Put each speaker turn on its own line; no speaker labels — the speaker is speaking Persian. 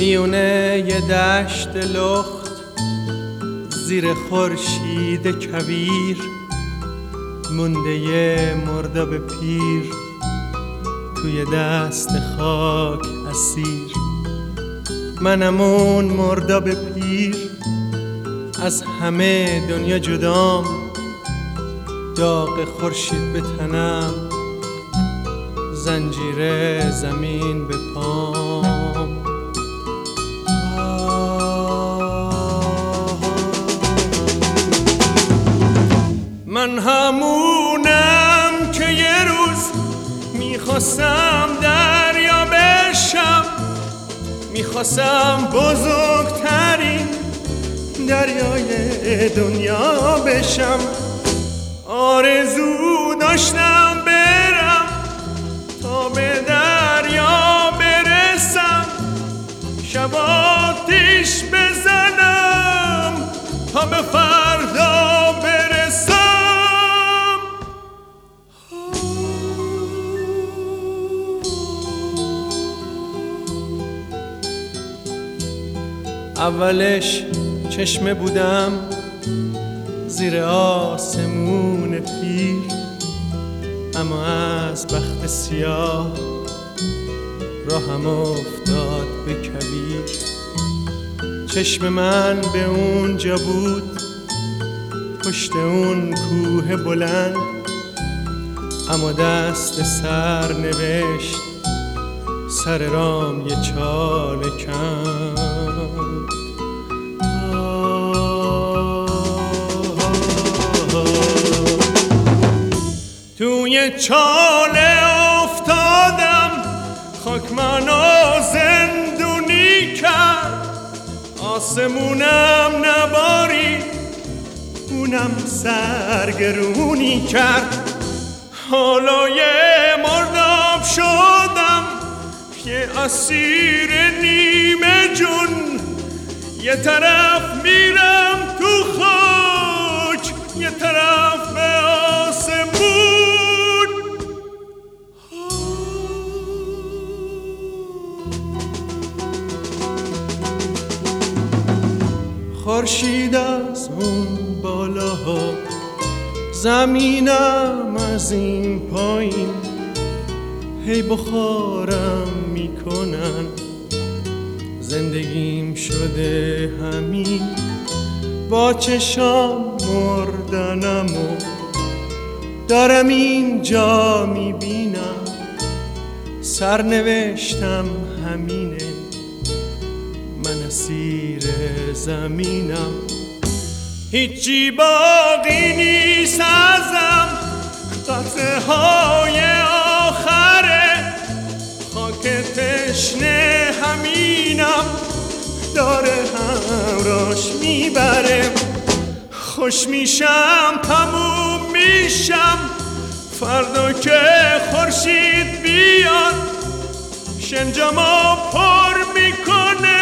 میونه یه دشت لخت زیر خورشید کویر مونده یه مرداب پیر توی دست خاک اسیر. منم اون مرداب پیر از همه دنیا جدام، داغ خورشید به تنم، زنجیر زمین به پام. من همونم که یه روز میخواستم دریا بشم، میخواستم بزرگترین دریای دنیا بشم. آرزو داشتم برم تا به دریا برسم، شب آتیش بزنم تا به فردا برسم. اولش چشمه بودم زیر آسمون پیر، اما از بخت سیاه راهم افتاد به کبیر. چشم من به اونجا بود پشت اون کوه بلند، اما دست سر نوشت سر رام یه چاله کند. توی چاله افتادم، خاک منو زندونی کرد. آسمونم نباری اونم سرگرونی کرد. حالا یه مرداب شدم، یه اسیر نیمه جون. یه طرف میرم تو خاک، یه طرف به آسمون. خورشید از اون بالاها، زمینم از این پایین، هی بخارم میکنن. زندگیم شده همین، با چشام مردنم و دارم اینجا میبینم. سرنوشتم همینه، من اسیر زمینم. هیچی باقی نیست ازم، قطعه های آخره. خاک تشنه همینم، داره همراش میبره. خوش میشم تموم میشم، فردا که خورشید بیاد شنجمو پر میکنه.